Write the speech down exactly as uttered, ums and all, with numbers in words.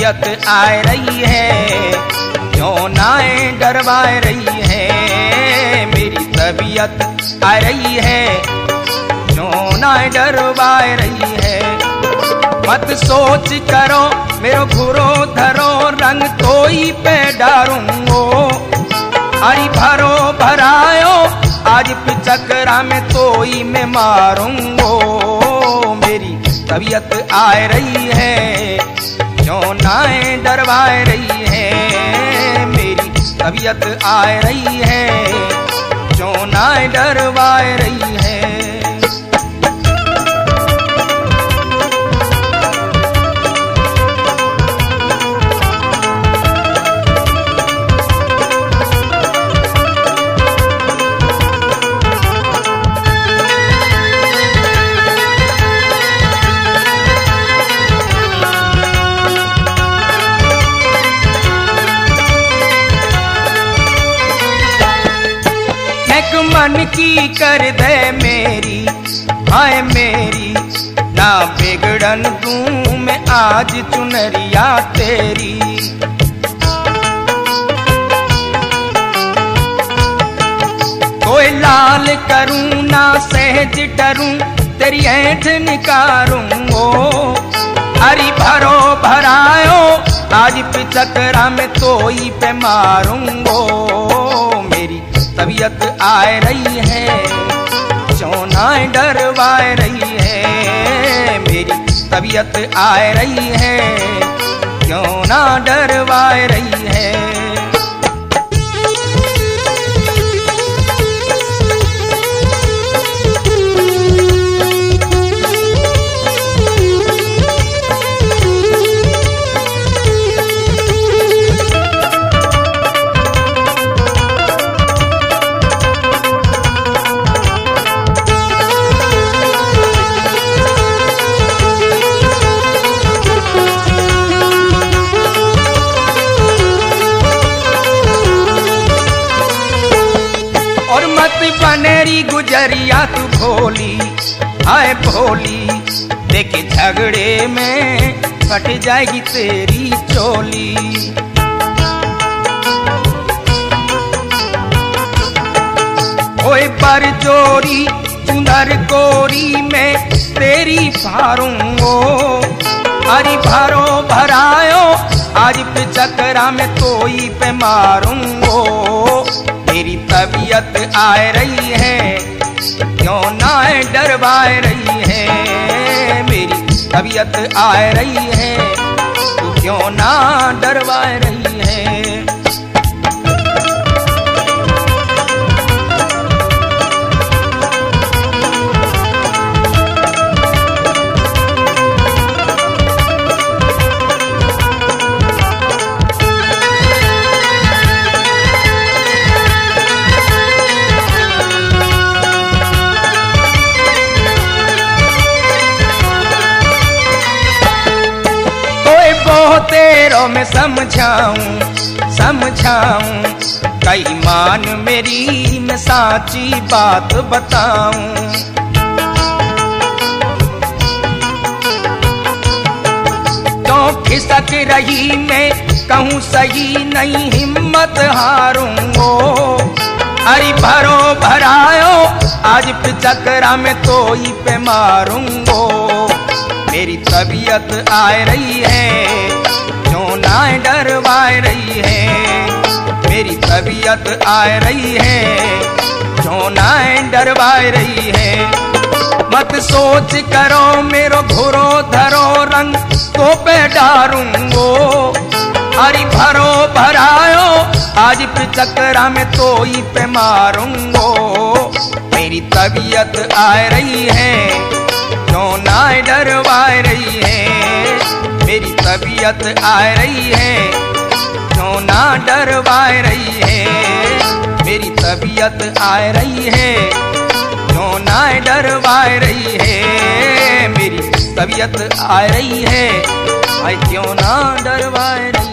तबीयत आ रही है, क्यों ना डरवा रही है। मेरी तबीयत आ रही है, क्यों ना डरवा रही है। मत सोच करो मेरो घुरो धरो रंग तोई पे डारूंगो। अरे भरो भरायो आज पिचकरा में तोई में मारूंगो। मेरी तबीयत आ रही है, क्यों ना डरवा रही है। मेरी तबीयत आ रही है, क्यों ना डरवा रही है। मन की कर दे मेरी, हाय मेरी, ना बिगड़न दूं मैं आज चुनरिया तेरी। कोई लाल करूं ना सहज डरूं, तेरी ऐठ निकारूंगो। अरे भरो भरायो आज पिचकरा में तोई पे मारूंगो। मेरी तबीयत आ रही है, क्यों ना डरवा रही है। मेरी तबीयत आ रही है, क्यों ना डरवा रही है। बनेरी गुजरिया तू भोली, हाय भोली, देखे झगड़े में फट जाएगी तेरी चोली। ओए पर जोरी चुनर गोरी में तेरी फारूंगो। अरे भरो भरायो आज पिचकरा में तोई पे मारूंगो। मेरी तबीयत आ रही है, क्यों ना डरवा रही है। मेरी तबीयत आ रही है, तू क्यों ना डरवा रही है। तेरो मैं समझाऊं समझाऊं, कई मान मेरी मैं साची बात बताऊं। तो खिसक रही मैं कहूँ सही नहीं हिम्मत हारूंगो। अरे भरो भरायो आज पिचकरा में तोई पे मारूंगो। मेरी तबीयत आ रही है, क्यों ना डरवा रही है। मेरी तबीयत आ रही है, क्यों ना डरवा रही है। मत सोच करो मेरो घुरो धरो रंग तो पे डारूंगो। अरे भरो भरायो आज पिचकरा में तोई पे मारूंगो। मेरी तबीयत आ रही है, क्यों ना डरवा रही है। मेरी तबीयत आ रही है, क्यों ना डरवा रही है। मेरी तबीयत आ रही है, क्यों ना डरवा रही है। मेरी तबीयत आ रही है, क्यों ना डरवा रही है।